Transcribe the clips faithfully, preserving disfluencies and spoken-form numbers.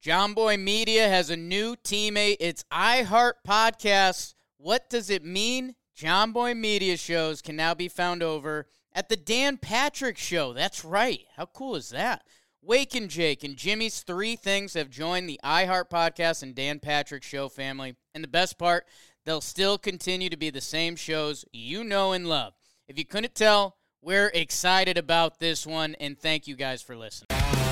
John Boy Media has a new teammate. It's iHeart Podcast. What does it mean? John Boy Media shows can now be found over at the Dan Patrick Show. That's right. How cool is that? Wake and Jake and Jimmy's Three Things have joined the iHeart Podcast and Dan Patrick Show family. And the best part, they'll still continue to be the same shows you know and love. If you couldn't tell, we're excited about this one, and thank you guys for listening.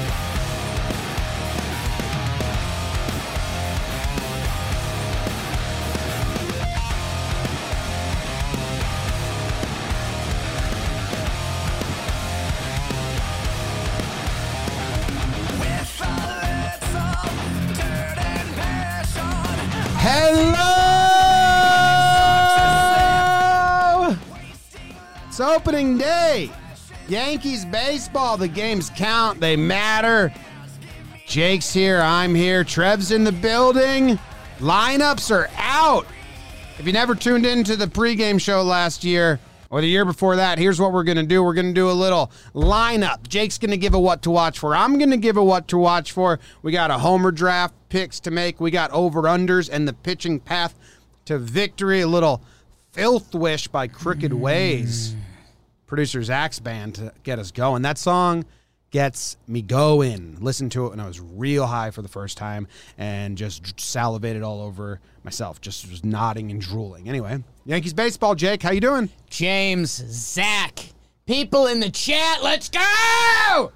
Hello! It's opening day. Yankees baseball. The games count. They matter. Jake's here. I'm here. Trev's in the building. Lineups are out. If you never tuned into the pregame show last year or the year before that, here's what we're going to do. We're going to do a little lineup. Jake's going to give a what to watch for. I'm going to give a what to watch for. We got a homer draft, picks to make. We got over-unders and the pitching path to victory. A little Filth Wish by Crooked Ways. Producer Zach's band to get us going. That song gets me going. Listened to it when I was real high for the first time and just salivated all over myself. Just was nodding and drooling. Anyway, Yankees baseball. Jake, how you doing? James, Zach, people in the chat, let's go!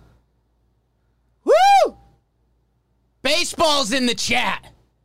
Woo! Baseball's in the chat.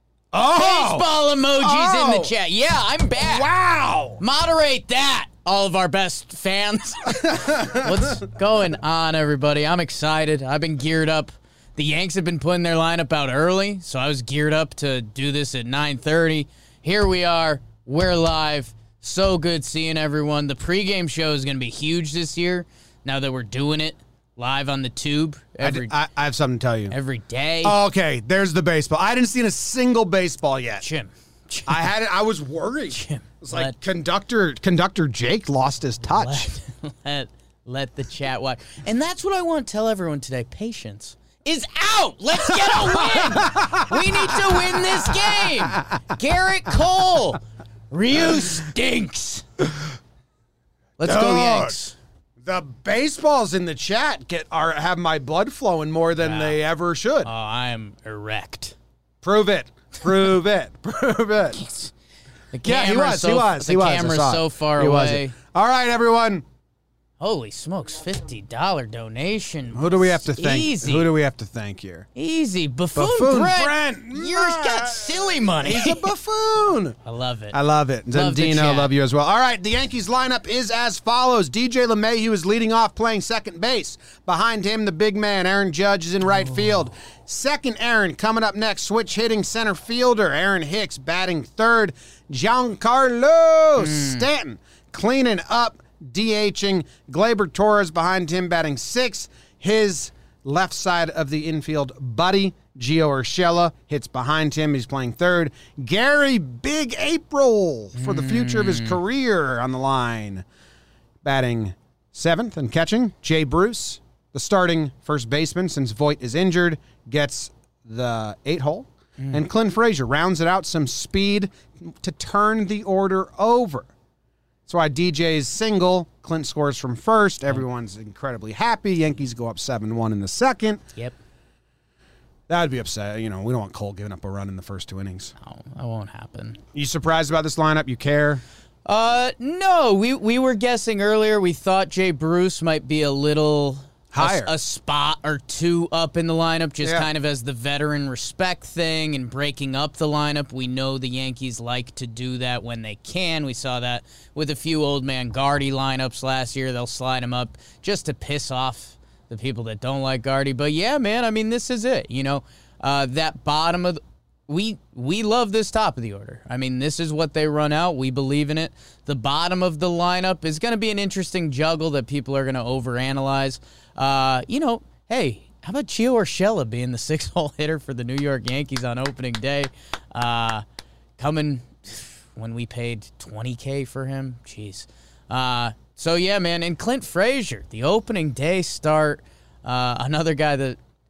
Oh! Baseball emojis Oh! in the chat. Yeah, I'm back. Wow! Moderate that, all of our best fans. What's going on, everybody? I'm excited. I've been geared up. The Yanks have been putting their lineup out early, so I was geared up to do this at nine thirty. Here we are. We're live. So good seeing everyone. The pregame show is going to be huge this year, now that we're doing it live on the tube every I, I have something to tell you. every day. Okay, there's the baseball. I didn't see a single baseball yet. Jim. Jim. I had it. I was worried. Jim, It was like let- conductor conductor Jake lost his touch. Let, let, let the chat watch. And that's what I want to tell everyone today. Patience is out. Let's get a win. We need to win this game. Garrett Cole. Ryu stinks. Let's go, Dude. Yanks. The baseballs in the chat get are have my blood flowing more than Wow. they ever should. Oh, I am erect. Prove it. Prove it. Prove it. The Yeah, he camera's was. so, he was. The he was. I camera's saw it. so far He was away. it. All right, everyone. Holy smokes, fifty dollars donation. Who do we have to thank? Easy. Who do we have to thank here? Easy. Buffoon, Buffoon Brent. Brent. You've got silly money. He's a buffoon. I love it. I love it. Love the Zendino, chat. love you as well. All right, the Yankees lineup is as follows. D J LeMahieu is leading off playing second base. Behind him, the big man, Aaron Judge, is in right field. Second Aaron coming up next, switch hitting center fielder. Aaron Hicks batting third. Giancarlo Stanton cleaning up, DHing. Gleyber Torres behind him batting sixth. His left side of the infield buddy, Gio Urshela, hits behind him. He's playing third. Gary Big April for the future of his career on the line. Batting seventh and catching, Jay Bruce, the starting first baseman since Voit is injured, gets the eight hole. And Clint Frazier rounds it out, some speed to turn the order over. That's why D J's single. Clint scores from first. Everyone's incredibly happy. Yankees go up seven one in the second. Yep. That would be upset. You know, we don't want Cole giving up a run in the first two innings. No, that won't happen. You surprised about this lineup? You care? Uh, no, we we were guessing earlier. We thought Jay Bruce might be a little Higher. a, a spot or two up in the lineup, just Yeah. kind of as the veteran respect thing and breaking up the lineup. We know the Yankees like to do that when they can. We saw that with a few old man Gardy lineups last year. They'll slide him up just to piss off the people that don't like Gardy. But yeah, man, I mean, this is it. You know, uh, that bottom of the, we we love this top of the order. I mean, this is what they run out. We believe in it. The bottom of the lineup is going to be an interesting juggle that people are going to overanalyze. Uh, you know, hey, how about Gio Urshela being the six-hole hitter for the New York Yankees on opening day? Uh, coming when we paid twenty K for him. Jeez. Uh, so, yeah, man, and Clint Frazier, the opening day start, uh, another guy that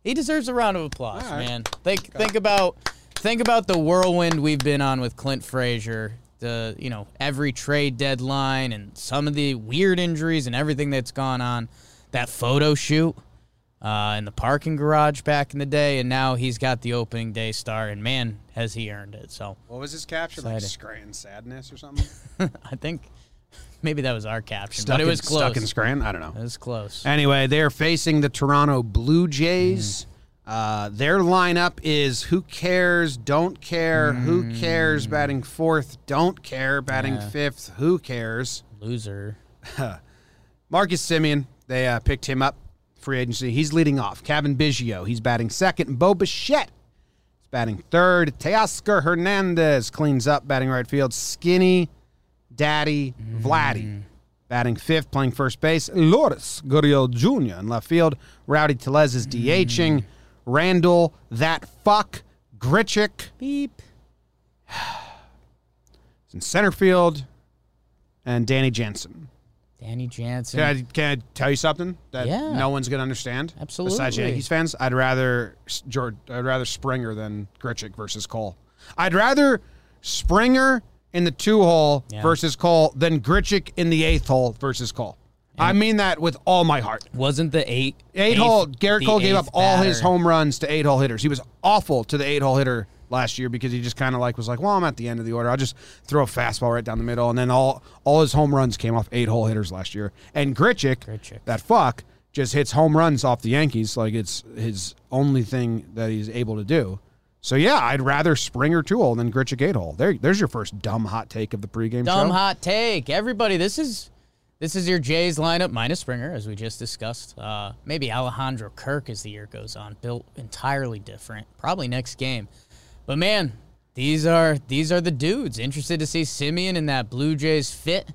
He deserves a round of applause, All right. man. Think think about think about the whirlwind we've been on with Clint Frazier. The you know every trade deadline and some of the weird injuries and everything that's gone on. That photo shoot uh, in the parking garage back in the day, and now he's got the opening day star, and man, has he earned it. So What was his caption? Like Excited. Scranton sadness or something? I think maybe that was our caption, Stuck but it in- was close. Stuck in Scranton? I don't know. It was close. Anyway, they're facing the Toronto Blue Jays. Uh, their lineup is who cares, don't care, who cares, batting fourth, don't care, batting Yeah. fifth, who cares. Loser. Marcus Semien, they uh, picked him up, free agency. He's leading off. Kevin Biggio, he's batting second. Bo Bichette is batting third. Teoscar Hernandez cleans up, batting right field. Skinny Daddy Vladdy, batting fifth, playing first base. Lourdes Gurriel Junior in left field. Rowdy Tellez is DHing. Randall, that fuck, Grichuk Beep. is in center field. And Danny Jansen. Danny Jansen. Can I, can I tell you something that Yeah. no one's going to understand? Absolutely. Besides Yankees fans, I'd rather George, I'd rather Springer than Grichuk versus Cole. I'd rather Springer in the two hole Yeah. versus Cole than Grichuk in the eighth hole versus Cole. I mean that with all my heart. Wasn't the eight Eight eighth- hole, Garrett the Cole gave up eighth all his batter? home runs to eight hole hitters. He was awful to the eight hole hitter last year because he just kind of like was like, well, I'm at the end of the order. I'll just throw a fastball right down the middle. And then all all his home runs came off eight hole hitters last year. And Grichuk, Grichuk. that fuck, just hits home runs off the Yankees like it's his only thing that he's able to do. So, yeah, I'd rather Springer two hole than Grichuk eight hole. There, there's your first dumb hot take of the pregame Dumb show. hot take. Everybody, this is this is your Jays lineup minus Springer, as we just discussed. Uh, maybe Alejandro Kirk as the year goes on. Built entirely different. Probably next game. But, man, these are these are the dudes. Interested to see Semien in that Blue Jays fit.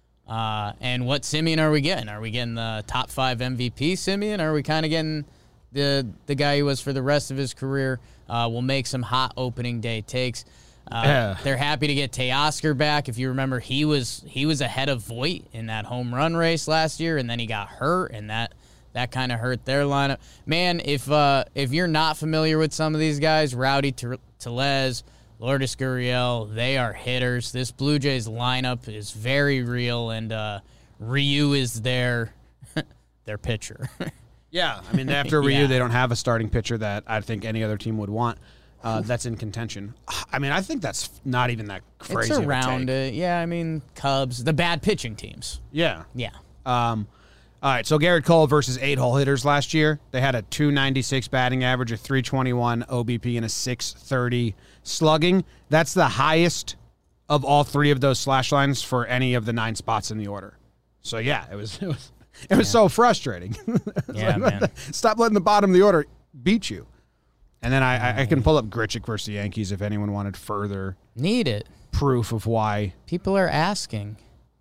Uh, and what Semien are we getting? Are we getting the top five M V P Semien? Or are we kind of getting the the guy he was for the rest of his career? Uh, we'll make some hot opening day takes. Uh, Yeah. They're happy to get Teoscar back. If you remember, he was he was ahead of Voit in that home run race last year, and then he got hurt, and that that kind of hurt their lineup. Man, if uh, if you're not familiar with some of these guys, Rowdy Te- Tellez, Lourdes Gurriel, they are hitters. This Blue Jays lineup is very real, and uh, Ryu is their their pitcher. Yeah, I mean, after Ryu, Yeah. they don't have a starting pitcher that I think any other team would want uh, that's in contention. I mean, I think that's not even that crazy. it's of a around take. it. Yeah, I mean, Cubs, the bad pitching teams. Yeah. Yeah. Um, all right, so Garrett Cole versus eight-hole hitters last year. They had a two ninety-six batting average, a three twenty-one O B P, and a six thirty slugging. That's the highest of all three of those slash lines for any of the nine spots in the order. So, yeah, it was it was, it was so frustrating. Yeah, man. Stop letting the bottom of the order beat you. And then I, I, I can pull up Grichuk versus the Yankees if anyone wanted further Need it. proof of why. People are asking.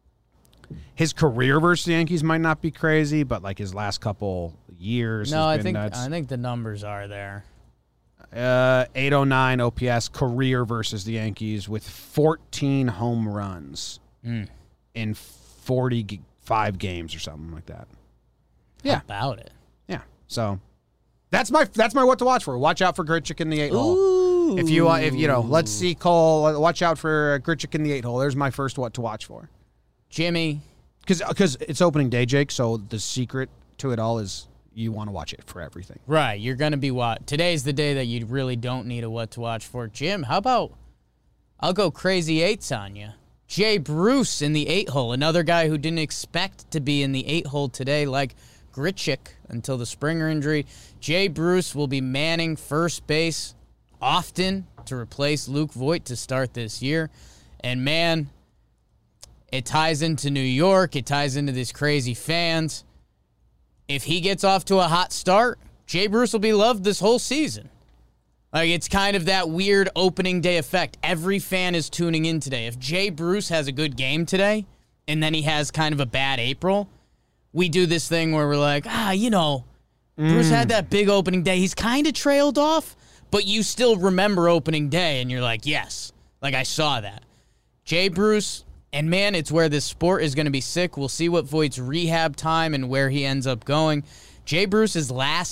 His career versus the Yankees might not be crazy, but like his last couple years No, has I been think nuts. I think the numbers are there. Uh, eight oh nine O P S career versus the Yankees with fourteen home runs Mm. in forty-five games or something like that. Yeah. How about it? Yeah. So that's my that's my what to watch for. Watch out for Grichuk in the eight hole. Ooh. If you uh, if you know, let's see Cole. uh, Watch out for uh, Grichuk in the eight hole. There's my first what to watch for. Jimmy, Because because it's opening day, Jake. So the secret to it all is you want to watch it for everything. right, you're going to be what? Today's the day that you really don't need a what to watch for. Jim, how about I'll go crazy eights on you. Jay Bruce in the eight hole, another guy who didn't expect to be in the eight hole today like Grichuk until the Springer injury. Jay Bruce will be manning first base often to replace Luke Voit to start this year. And man, it ties into New York. It ties into these crazy fans. If he gets off to a hot start, Jay Bruce will be loved this whole season. Like, it's kind of that weird opening day effect. Every fan is tuning in today. If Jay Bruce has a good game today, and then he has kind of a bad April, we do this thing where we're like, ah, you know, Bruce had that big opening day. He's kind of trailed off, but you still remember opening day, and you're like, yes, like I saw that. Jay Bruce, and man, it's where this sport is going to be sick. We'll see what Voigt's rehab time and where he ends up going. Jay Bruce's last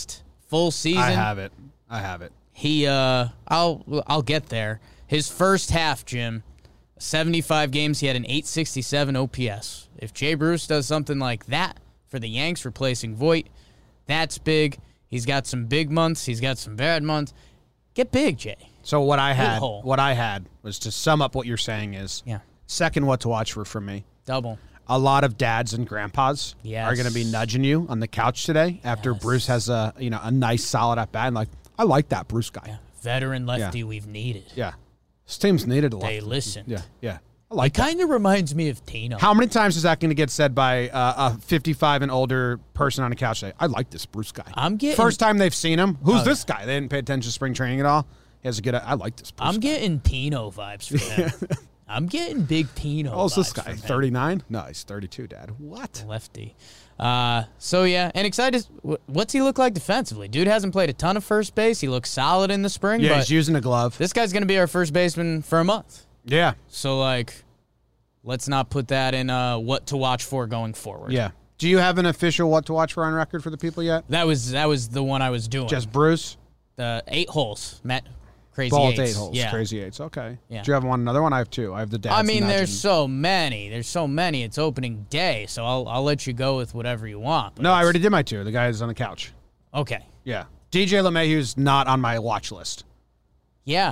full season. I have it. I have it. He, uh, I'll, I'll get there. His first half, Jim, seventy-five games, he had an eight sixty-seven O P S. If Jay Bruce does something like that for the Yanks, replacing Voit, that's big. He's got some big months. He's got some bad months. Get big, Jay. So what I had, hole. what I had was to sum up what you're saying is Yeah. second what to watch for from me. Double. A lot of dads and grandpas Yes. are going to be nudging you on the couch today after Yes. Bruce has a you know a nice solid at bat. And like, I like that Bruce guy. Yeah. Veteran lefty Yeah. we've needed. Yeah, this team's needed a lot. They listened. Yeah, yeah. I It like that. kind of reminds me of Tino. How many times is that going to get said by uh, a fifty-five and older person on a couch today? I like this Bruce guy. I'm getting First time they've seen him. Who's Oh, this guy? They didn't pay attention to spring training at all. He has a good. I like this Bruce I'm guy. getting Tino vibes from him. I'm getting big Tino. Oh, is this vibes guy from him. thirty-nine? No, he's thirty-two, Dad. What? Lefty. Uh, so, yeah, and excited. What's he look like defensively? Dude hasn't played a ton of first base. He looks solid in the spring. Yeah, but he's using a glove. this guy's going to be our first baseman for a month. Yeah, So, like, let's not put that in uh, what to watch for going forward. yeah. Do you have an official what to watch for on record for the people yet? That was that was the one I was doing. Just Bruce? the eight holes. Matt, crazy Both eights. eight holes. Yeah. Crazy eights. Okay. Yeah. Do you have one another one? I have two. I have the dad's I mean, nudging. there's so many. There's so many. It's opening day, so I'll I'll let you go with whatever you want. but No, I it's- already did my two. The guy is on the couch. Okay. Yeah. D J LeMahieu's not on my watch list. Yeah.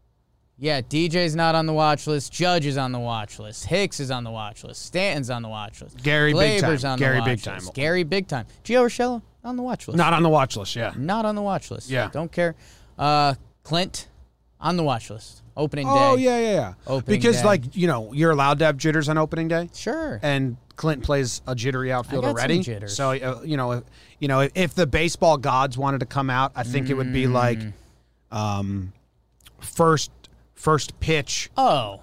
Yeah, D J's not on the watch list. Judge is on the watch list. Hicks is on the watch list. Stanton's on the watch list. Gary Big Glaber's Time. on Gary the watch Big Time. list. Gary Big Time. Gio Urshela on the watch list. Not on the watch list, yeah. Not on the watch list. Yeah. Don't care. Uh, Clint on the watch list. Opening Oh, day. yeah, yeah, yeah. Opening because, day. like, you know, you're allowed to have jitters on opening day. Sure. And Clint plays a jittery outfield I got some already. jitters. So, uh, you know, if, you know, if the baseball gods wanted to come out, I think it would be like Mm. um, first first pitch, Oh.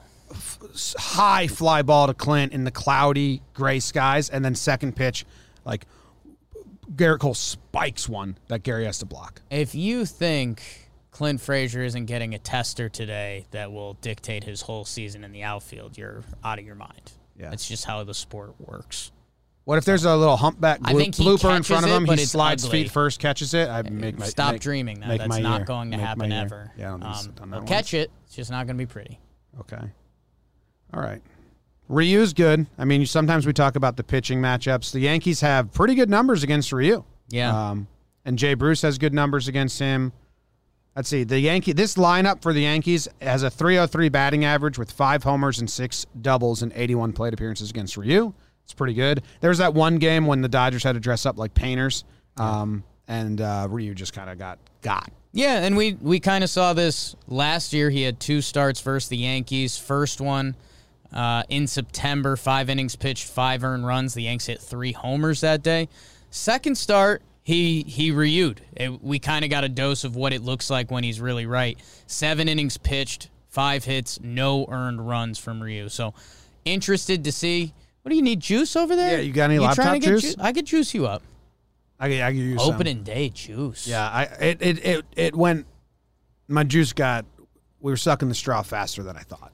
high fly ball to Clint in the cloudy gray skies, and then second pitch, like Garrett Cole spikes one that Gary has to block. If you think Clint Frazier isn't getting a tester today that will dictate his whole season in the outfield, you're out of your mind. Yeah. It's just how the sport works. What if there's a little humpback I blo- think he blooper in catches front of it, him? but He it's slides ugly. feet first, catches it. I make my Stop make- dreaming that. make That's my not year. going to Make happen my year. ever. Yeah, I don't think it's um, done that he'll once. catch it. It's just not going to be pretty. Okay. All right. Ryu's good. I mean, sometimes we talk about the pitching matchups. The Yankees have pretty good numbers against Ryu. Yeah. Um, and Jay Bruce has good numbers against him. Let's see. The Yankee this lineup for the Yankees has a three oh three batting average with five homers and six doubles and eighty-one plate appearances against Ryu. It's pretty good. There was that one game when the Dodgers had to dress up like painters, um, and uh, Ryu just kind of got got. Yeah, and we, we kind of saw this last year. He had two starts versus the Yankees. First one uh, in September, five innings pitched, five earned runs. The Yanks hit three homers that day. Second start, he he Ryu'd. It, we kind of got a dose of what it looks like when he's really right. Seven innings pitched, five hits, no earned runs from Ryu. So interested to see. What do you need, juice over there? Yeah, you got any you laptop trying to get juice? ju- I could juice you up. I, I could use some. Opening day juice. Yeah, I it, it it it went. My juice got. We were sucking the straw faster than I thought.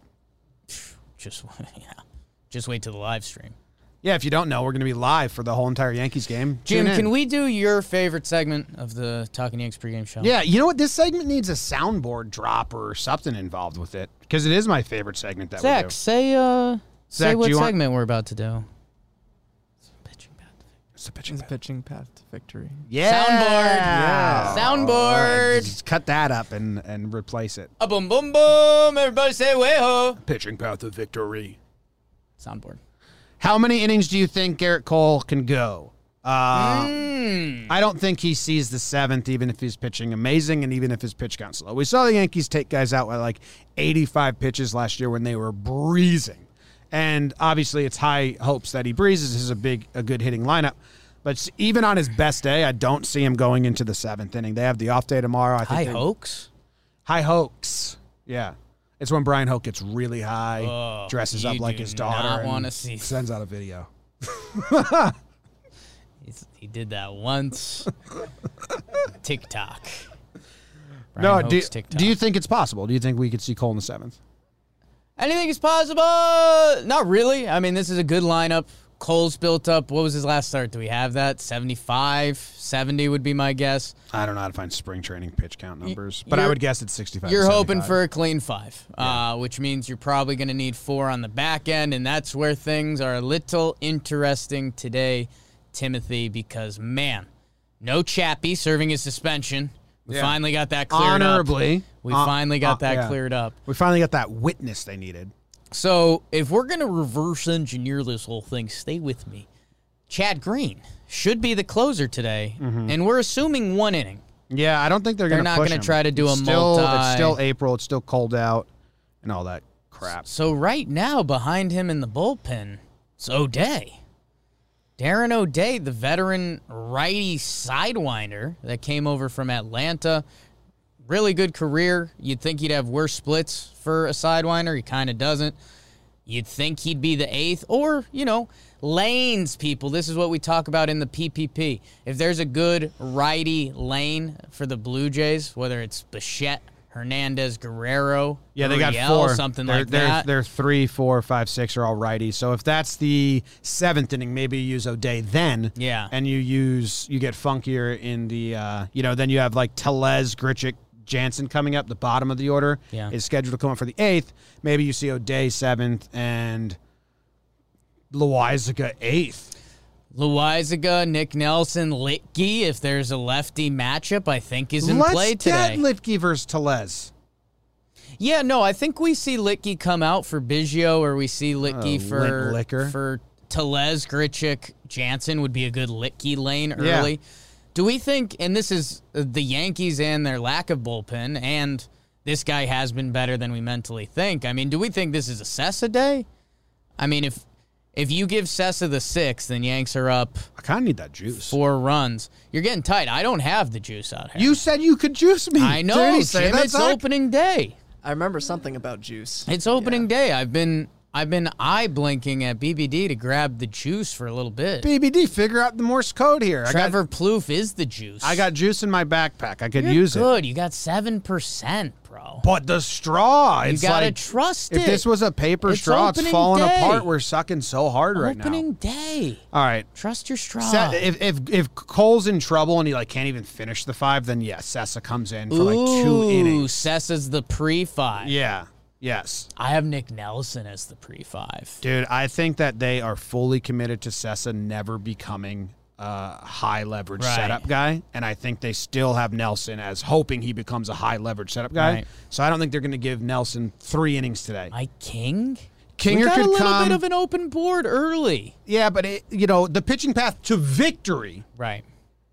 Just yeah. Just wait till the live stream. Yeah, if you don't know, we're going to be live for the whole entire Yankees game. Jim, Tune in. can we do your favorite segment of the Talking Yanks pregame show? Yeah, you know what? This segment needs a soundboard drop or something involved with it because it is my favorite segment that we Zach, do. say uh, Zach, say do what you want- segment we're about to do. Pitching path. It's the pitching. It's pitching path to victory. Yeah. Soundboard. Soundboard. Right, just cut that up and, and replace it. A boom boom boom. Everybody say way ho. Pitching path of victory. Soundboard. How many innings do you think Garrett Cole can go? Uh, Mm. I don't think he sees the seventh, even if he's pitching amazing and even if his pitch count's low. We saw the Yankees take guys out with like eighty-five pitches last year when they were breezing. And obviously it's high hopes that he breezes. This is a big, a good hitting lineup. But even on his best day, I don't see him going into the seventh inning. They have the off day tomorrow. I think High they- hoax. High hopes. Yeah. It's when Brian Hoke gets really high, Oh, dresses up you like do his daughter, not and wanna see- sends out a video. He's, he did that once. TikTok. Brian No, do, Hoke's TikTok. do you think it's possible? Do you think we could see Cole in the seventh? Anything is possible. Not really. I mean, this is a good lineup. Cole's built up. What was his last start? Do we have that? seventy-five, seventy would be my guess. I don't know how to find spring training pitch count numbers, but I You're- would guess it's sixty-five. You're to hoping seventy-five. for a clean five, uh, which means you're probably going to need four on the back end, and that's where things are a little interesting today, Timothy, because, man, no Chappie serving his suspension. We Yeah. finally got that cleared honorably. up. We Uh, finally got uh, that yeah. cleared up. We finally got that witness they needed. So if we're going to reverse engineer this whole thing, stay with me. Chad Green should be the closer today, Mm-hmm. and we're assuming one inning. Yeah, I don't think they're, They're going to not push gonna him. try to do It's a still, multi- It's still April. It's still cold out and all that crap. So right now, behind him in the bullpen, it's O'Day. Darren O'Day, the veteran righty sidewinder that came over from Atlanta. Really good career. You'd think he'd have worse splits for a sidewinder. He kind of doesn't. You'd think he'd be the eighth, or, you know, lanes, people. This is what we talk about in the P P P. If there's a good righty lane for the Blue Jays, whether it's Bichette, Hernandez, Guerrero, Yeah, they got Uriel, four. something they're, like they're, that. They're three, four, five, six are all righties. So if that's the seventh inning, maybe you use O'Day then. Yeah. And you use you get funkier in the uh, you know, then you have like Tellez, Grichuk, Jansen coming up. The bottom of the order Yeah. is scheduled to come up for the eighth. Maybe you see O'Day seventh and Loizaga eighth. Loizaga, Nick Nelson, Litke, if there's a lefty matchup, I think is in Let's play today. get Litke versus Tellez. Yeah, no, I think we see Litke come out for Biggio, or we see Litke Oh, for Link Licker. for Tellez, Grichuk, Jansen would be a good Litke lane Yeah. early. Do we think, and this is the Yankees and their lack of bullpen, and this guy has been better than we mentally think. I mean, do we think this is a Sessa day? I mean, if if you give Sessa the sixth, then Yanks are up I kind of need that juice. four runs. You're getting tight. I don't have the juice out here. You said you could juice me. I know, Did he say Jim. that, It's Zach? opening day. I remember something about juice. It's opening day. I've been I've been eye blinking at B B D to grab the juice for a little bit. B B D, figure out the Morse code here. I got, Trevor Plouffe is the juice. I got juice in my backpack. I could You're use it. good. You got seven percent, bro. But the straw, You it's gotta like, trust if it. this was a paper It's straw, it's opening falling day. apart. We're sucking so hard right now. Opening day. All right. Trust your straw. Se- if, if if Cole's in trouble and he like can't even finish the five, then yes, Sessa comes in for like two Ooh, innings. Sessa's the pre-five. Yeah. Yes. I have Nick Nelson as the pre-five. Dude, I think that they are fully committed to Sessa never becoming a high leverage Right. setup guy, and I think they still have Nelson as hoping he becomes a high leverage setup guy. Right. So I don't think they're going to give Nelson three innings today. Mike King? Kinger we got could a little come. bit of an open board early. Yeah, but it, you know the pitching path to victory Right.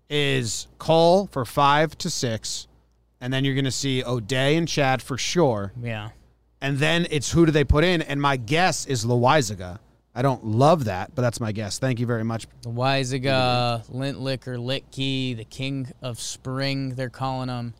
is Cole for five to six, and then you're going to see O'Day and Chad for sure. Yeah. And then it's who do they put in? And my guess is Loizaga. I don't love that, but that's my guess. Thank you very much. The Weiziga, Lintlicker, Litke, the King of Spring, they're calling him.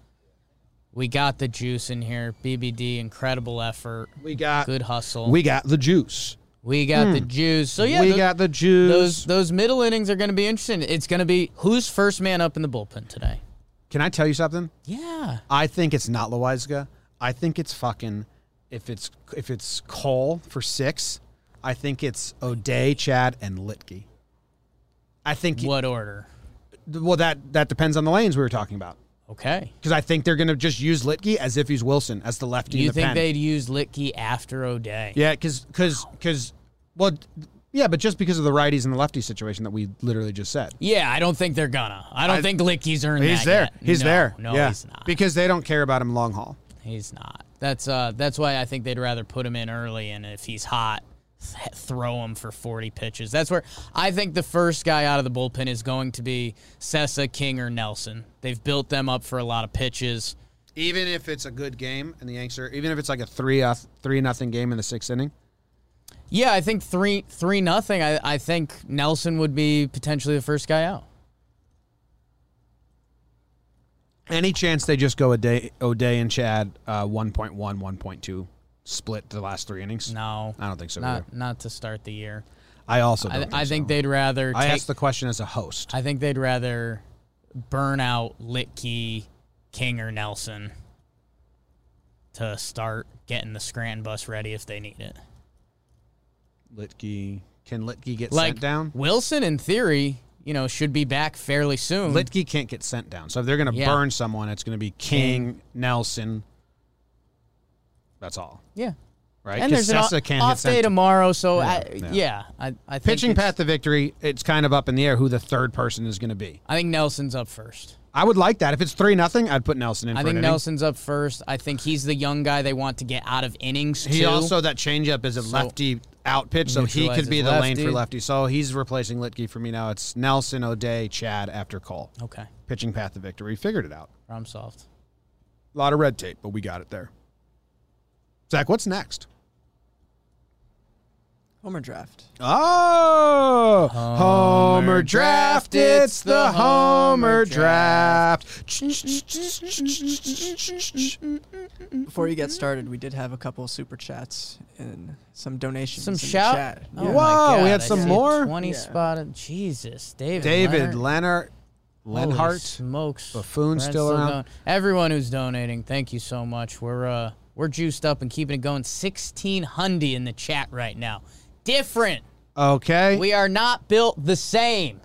We got the juice in here. B B D, incredible effort. We got Good hustle. we got the juice. We got the juice. So, yeah, we tho- got the juice. those those middle innings are going to be interesting. It's going to be who's first man up in the bullpen today? Can I tell you something? Yeah. I think it's not Loizaga. I think it's fucking if it's if it's Cole for six, I think it's O'Day, Chad, and Litke. I think What order? well that that depends on the lanes we were talking about. Okay. Because I think they're going to just use Litke as if he's Wilson, as the lefty Do you in the think pen. they'd use Litke after O'Day? Yeah, because, because, because, well, yeah, but just because of the righties and the lefty situation that we literally just said. Yeah, I don't think they're gonna. I don't I- think Litke's earned He's that there. yet. He's No, there. No, yeah. he's not. Because they don't care about him long haul. He's not. That's uh. That's why I think they'd rather put him in early, and if he's hot, th- throw him for forty pitches. That's where I think the first guy out of the bullpen is going to be Sessa, King, or Nelson. They've built them up for a lot of pitches. Even if it's a good game and the Yanks are, even if it's like a three uh, three nothing game in the sixth inning. Yeah, I think three three nothing. I I think Nelson would be potentially the first guy out. Any chance they just go O'Day, O'Day and Chad uh, one point one, one point two split the last three innings? No, I don't think so not either. not to start the year. I also I, don't think I think so. they'd rather. I take, asked the question as a host. I think they'd rather burn out Litke, King, or Nelson to start getting the Scranton bus ready if they need it. Litke, Can Litke get Like sent down? Wilson, in theory, you know, should be back fairly soon. Litke can't get sent down. So if they're going to Yeah. burn someone, it's going to be King, Nelson. That's all. Yeah. Right? And there's an Sessa off, can't off get sent day to- tomorrow, so Yeah, I, yeah. yeah. I, I think Pitching it's- path to victory, it's kind of up in the air who the third person is going to be. I think Nelson's up first. I would like that. If it's three nothing, I'd put Nelson in I for think an inning. Nelson's up first. I think he's the young guy they want to get out of innings, He too. also, that changeup is a So- lefty out pitch, so he could be the Neutralizes lane for lefty. lefty. So he's replacing Litke for me now. It's Nelson, O'Day, Chad after Cole. Okay. Pitching path to victory. Figured it out. Problem solved. A lot of red tape, but we got it there. Zach, what's next? Homer draft. Oh, Homer draft. It's the Homer draft. Before you get started, we did have a couple of super chats and some donations. Some in the shout. chat. Oh Yeah. my Whoa, God, we had I some see a more? twenty Yeah. spotted. Jesus, David. David Leonard. Leonard, Holy Lenhart. smokes. Buffoon's Brent's still around. going. Everyone who's donating, thank you so much. We're uh we're juiced up and keeping it going. sixteen hundred in the chat right now. Different. Okay. We are not built the same.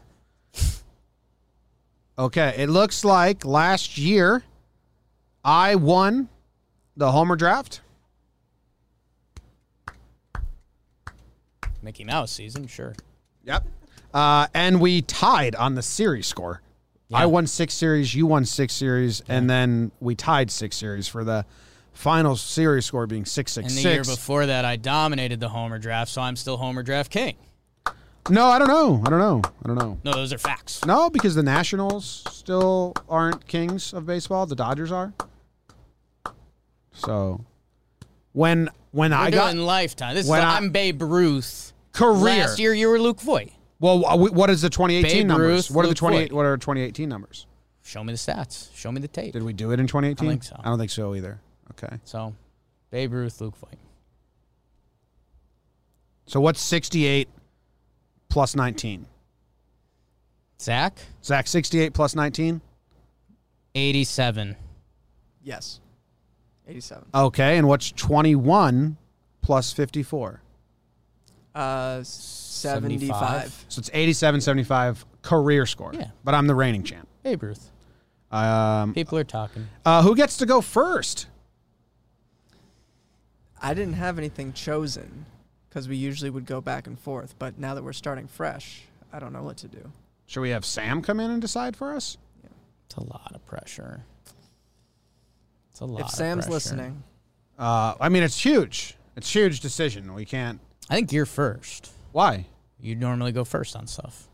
Okay. It looks like last year I won the Homer draft. Mickey Mouse season, sure. Yep. Uh, and we tied on the series score. Yeah. I won six series, you won six series, and then we tied six series for the final series score being six six And the six. year before that, I dominated the Homer draft, so I'm still Homer draft king. No, I don't know. I don't know. I don't know. No, those are facts. No, because the Nationals still aren't kings of baseball. The Dodgers are. So when when We're I got doing lifetime. This is when the, I- I'm Babe Ruth. career. Last year, you were Luke Voigt. Well, wh- what is the twenty eighteen Babe numbers? Ruth, what are the Luke twenty-eight? Voigt. What are twenty eighteen numbers? Show me the stats. Show me the tape. Did we do it in twenty eighteen? I think so. I don't think so either. Okay. So, Babe Ruth, Luke Voigt. So what's sixty-eight plus nineteen? Zach, Zach, sixty-eight plus nineteen? eighty-seven. Yes. eighty-seven. Okay, and what's twenty-one plus fifty-four? Uh, seventy-five. So it's eighty-seven seventy-five career score. Yeah. But I'm the reigning champ. Babe Ruth. Um, People are talking. uh, who gets to go first? I didn't have anything chosen because we usually would go back and forth. But now that we're starting fresh, I don't know what to do. Should we have Sam come in and decide for us? It's a lot of pressure. It's a lot If of Sam's pressure. listening, Uh, I mean, it's huge. It's a huge decision. We can't. I think you're first. Why? You normally go first on stuff.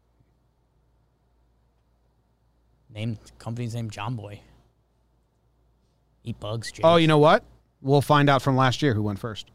Name company's name John Boy. Eat bugs, Jake. Oh, you know what? We'll find out from last year who went first.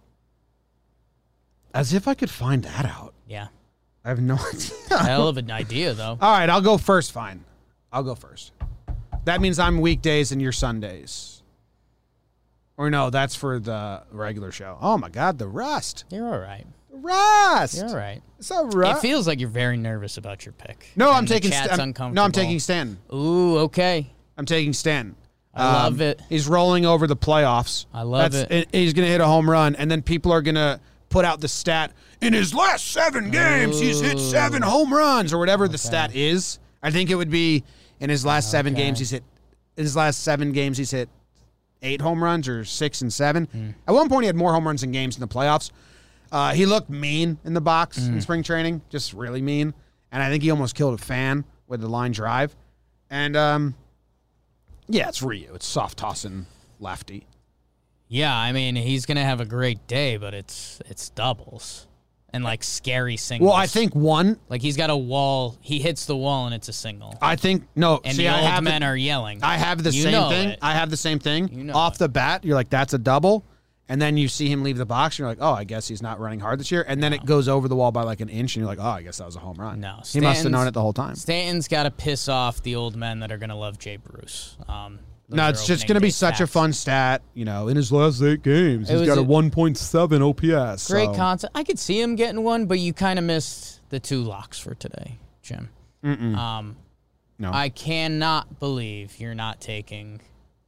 As if I could find that out. Yeah. I have no idea. Hell of an idea, though. All right, I'll go first. Fine. I'll go first. That means I'm weekdays and you're Sundays. Or no, that's for the regular show. Oh, my God, the rust. You're all right. The rust. You're all right. It's a rust. It feels like you're very nervous about your pick. no, And I'm the taking chat's St- I'm- uncomfortable. No, I'm taking Stanton. Ooh, okay. I'm taking Stanton. I love it. He's rolling over the playoffs. I love it. He's going to hit a home run, and then people are going to put out the stat. In his last seven games, he's hit seven home runs, or whatever the stat is. I think it would be in his last seven Okay. games, he's hit. In his last seven games, he's hit eight home runs, or six and seven. Hmm. At one point, he had more home runs in games in the playoffs. Uh, he looked mean in the box Hmm. in spring training, just really mean. And I think he almost killed a fan with the line drive. And um, yeah, it's Ryu. It's soft tossing lefty. Yeah, I mean, he's going to have a great day, but it's it's doubles and, like, scary singles. Well, I think one. Like, he's got a wall. He hits the wall, and it's a single. I think no. And see, the I old have men it- are yelling. I have the You same know thing. it. I have the same thing. You know Off it. the bat, you're like, that's a double. And then you see him leave the box, and you're like, oh, I guess he's not running hard this year. And then it goes over the wall by like an inch, and you're like, oh, I guess that was a home run. No, he must have Stanton's- known it the whole time. Stanton's got to piss off the old men that are going to love Jay Bruce. Um, those No, are it's just opening going to be day such a stats. fun stat. You know, in his last eight games, It he's was got a a- one point seven O P S. Great so. concept. I could see him getting one, but you kind of missed the two locks for today, Jim. Mm-mm. Um, No. I cannot believe you're not taking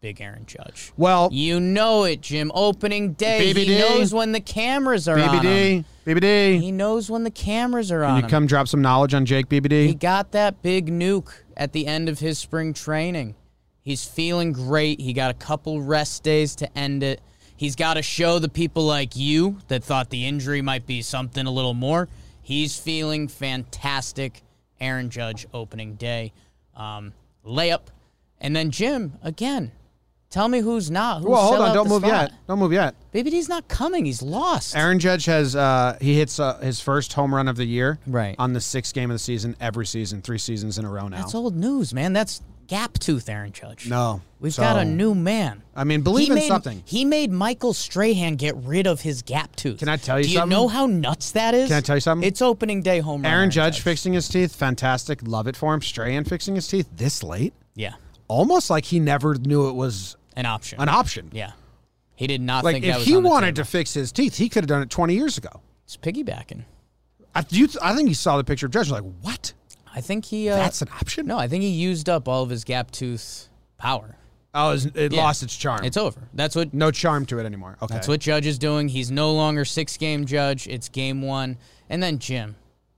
big Aaron Judge. Well, You know it, Jim. Opening day. B B D. He knows when the cameras are on him. B B D, B B D. He knows when the cameras are Can on you him. come drop some knowledge on Jake B B D? He got that big nuke at the end of his spring training. He's feeling great. He got a couple rest days to end it. He's got to show the people like you that thought the injury might be something a little more. He's feeling fantastic. Aaron Judge opening day. Um, layup. And then Jim, again, tell me who's not. Who's Well, hold sell on. out Don't the move spot. yet. Don't move yet. Baby D's not coming. He's lost. Aaron Judge has uh, he hits uh, his first home run of the year Right. on the sixth game of the season every season, three seasons in a row now. That's old news, man. That's gap tooth Aaron Judge. No. We've So, got a new man. I mean, believe He in made- something. He made Michael Strahan get rid of his gap tooth. Can I tell you Do something? you know how nuts that is? Can I tell you something? It's opening day home run. Aaron Judge fixing his teeth, fantastic. Love it for him. Strahan fixing his teeth this late, Yeah, almost like he never knew it was an option. an option. Yeah. He did not Like think that if was he on the wanted table. to fix his teeth, he could have done it twenty years ago. It's piggybacking. I, you, I think he saw the picture of Judge like, what? I think he... Uh, That's an option? No, I think he used up all of his gap tooth power. Oh, it, it Yeah. lost its charm. It's over. That's what no charm to it anymore. Okay. That's what Judge is doing. He's no longer six-game Judge. It's game one. And then Jim.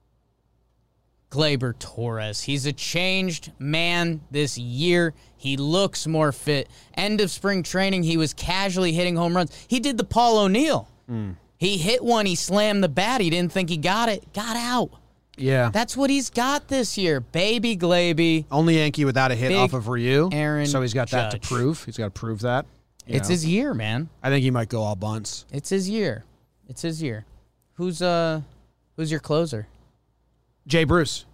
Gleyber Torres. He's a changed man this year. He looks more fit. End of spring training, he was casually hitting home runs. He did the Paul O'Neill. Mm. He hit one. He slammed the bat. He didn't think he got it. Got out. Yeah. That's what he's got this year. Baby Gleybe. Only Yankee without a hit Big off of Ryu. Aaron So he's got that to Judge. prove. He's got to prove that. You It's know. his year, man. I think he might go all bunts. It's his year. It's his year. Who's uh who's your closer? Jay Bruce.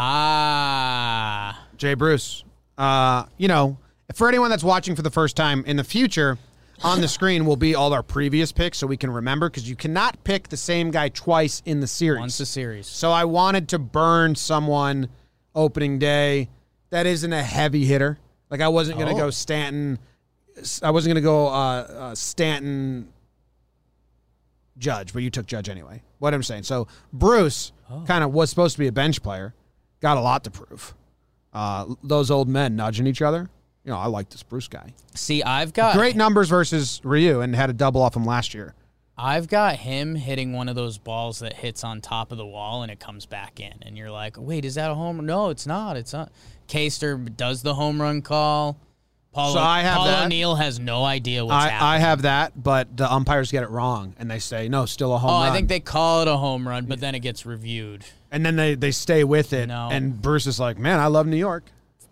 Ah. Jay Bruce. Uh, you know, for anyone that's watching for the first time, in the future, on the screen will be all our previous picks so we can remember, because you cannot pick the same guy twice in the series. Once a series. So I wanted to burn someone opening day that isn't a heavy hitter. Like I wasn't going to Oh. go Stanton. I wasn't going to go uh, uh, Stanton Judge, but you took Judge anyway. What I'm saying. So Bruce Oh. kind of was supposed to be a bench player. Got a lot to prove. Uh, those old men nudging each other. You know, I like this Bruce guy. See, I've got Great numbers versus Ryu, and had a double off him last year. I've got him hitting one of those balls that hits on top of the wall and it comes back in, and you're like, wait, is that a home run? No, it's not. It's not. Kaster does the home run call. Paul, So I have Paul that. O'Neill has no idea what's I, happening. I have that, but the umpires get it wrong, and they say, no, still a home oh, run. I think they call it a home run, but then it gets reviewed. And then they, they stay with it. No. And Bruce is like, man, I love New York.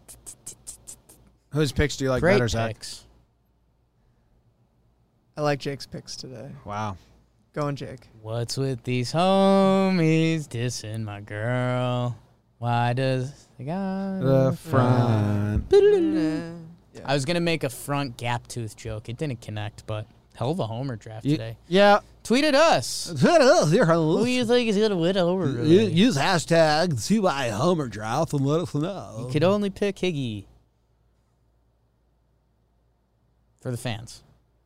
Whose picks do you like Great better, Zach? picks. I like Jake's picks today. Wow. Going Jake. What's with these homies dissing my girl? Why does the guy The front. Yeah. I was gonna make a front gap tooth joke. It didn't connect, but hell of a homer draft You- today. Yeah. Tweet at us. Who do Use you think is gonna win over? today? hashtag C Y Homer Draft and let us know. You could only pick Higgy for the fans.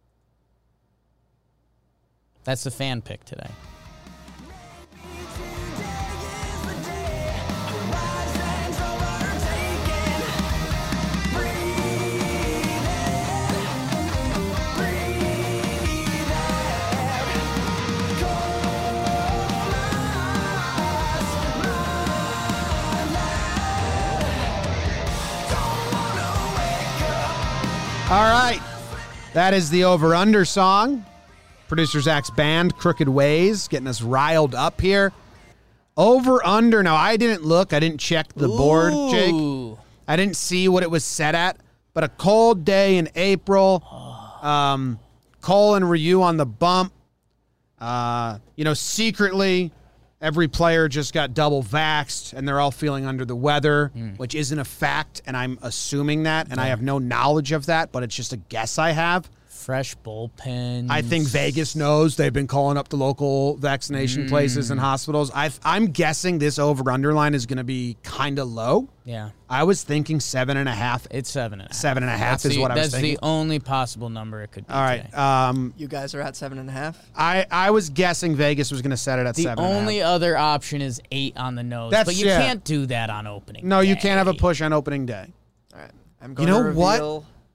That's the fan pick today. All right. That is the over-under song. Producer Zach's band, Crooked Ways, getting us riled up here. Over-under. Now, I didn't look. I didn't check the board, Jake. Ooh. I didn't see what it was set at. But a cold day in April. Um, Cole and Ryu on the bump. Uh, you know, secretly, every player just got double vaxxed, and they're all feeling under the weather, which isn't a fact, and I'm assuming that, and I have no knowledge of that, but it's just a guess I have. Fresh bullpen. I think Vegas knows. They've been calling up the local vaccination places and hospitals. I, I'm guessing this over-under line is going to be kind of low. Yeah, I was thinking seven and a half. it's seven and a half. Seven and a half That's is the, what I was That's thinking. the only possible number it could be. All right. today. Um, You guys are at seven and a half. I, I was guessing Vegas was going to set it at The seven and a half. only other option is eight on the nose, That's- but you yeah. can't do that on opening. No, you day. can't have a push on opening day. All right. I'm going know to what? reveal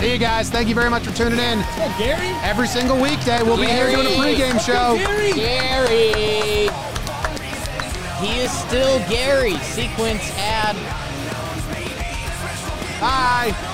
See you guys. Thank you very much for tuning in. Oh, Gary? Every single weekday, we'll be here doing a pregame show. Gary! Gary. He is still Gary. Sequence ad. Bye.